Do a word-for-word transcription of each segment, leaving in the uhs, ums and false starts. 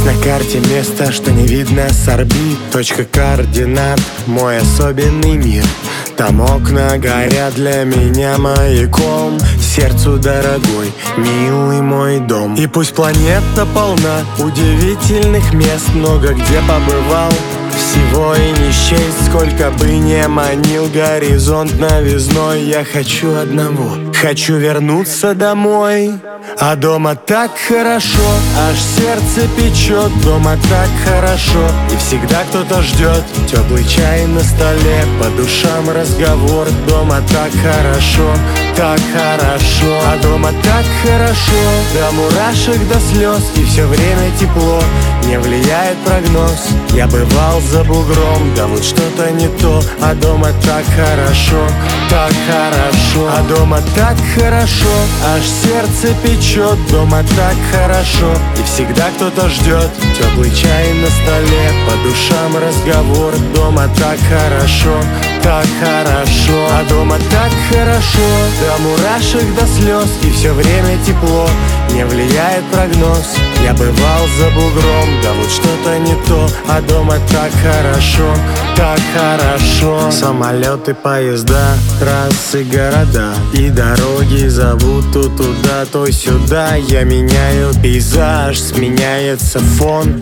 На карте место, что не видно с орбит. Точка координат, мой особенный мир. Там окна горят для меня маяком. Сердцу дорогой, милый мой дом. И пусть планета полна удивительных мест, много где побывал, всего и не счесть. Сколько бы не манил горизонт новизной, я хочу одного, хочу вернуться домой. А дома так хорошо, аж сердце печет. Дома так хорошо, и всегда кто-то ждет. Теплый чай на столе, по душам разговор. Дома так хорошо, так хорошо. А дома так хорошо, до мурашек, до слез. И все время тепло, не влияет прогноз. Я бывал за бугром, да вот что-то не то. А дома так хорошо, так хорошо. А дома так хорошо, аж сердце печет. Дома так хорошо, и всегда кто-то ждет. Теплый чай на столе, по душам разговор. Дома так хорошо, так хорошо. А дома так хорошо, до мурашек, до слез. И все время тепло, не влияет прогноз. Я бывал за бугром, да вот что-то не то. А дома так хорошо, так хорошо. Самолеты, поезда, трассы, города и дороги зовут то туда, то сюда. Я меняю пейзаж, сменяется фон.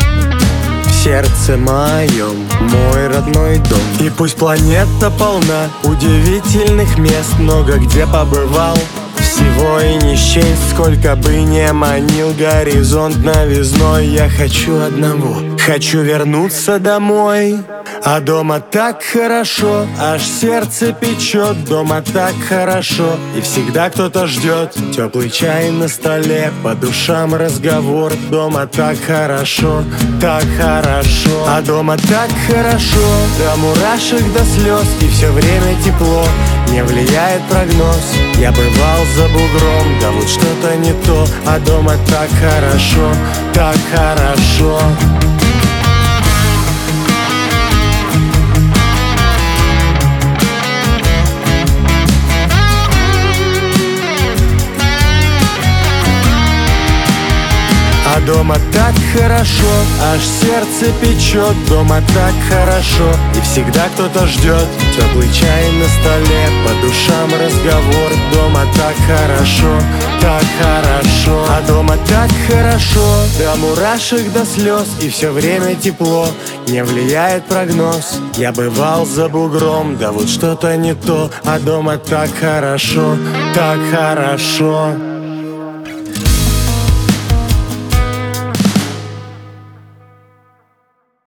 В сердце моем мой родной дом. И пусть планета полна удивительных мест, много где побывал, всего и не счесть. Сколько бы не манил горизонт новизной, я хочу одного, хочу вернуться домой. А дома так хорошо, аж сердце печет. Дома так хорошо, и всегда кто-то ждет. Теплый чай на столе, по душам разговор. Дома так хорошо, так хорошо. А дома так хорошо, до мурашек, до слез. И все время тепло, не влияет прогноз. Я бывал за бугром, да вот что-то не то. А дома так хорошо, так хорошо. А дома так хорошо, аж сердце печет. Дома так хорошо, и всегда кто-то ждет. Теплый чай на столе, по душам разговор. Дома так хорошо, так хорошо. А дома так хорошо, до мурашек, до слез. И все время тепло, не влияет прогноз. Я бывал за бугром, да вот что-то не то. А дома так хорошо, так хорошо.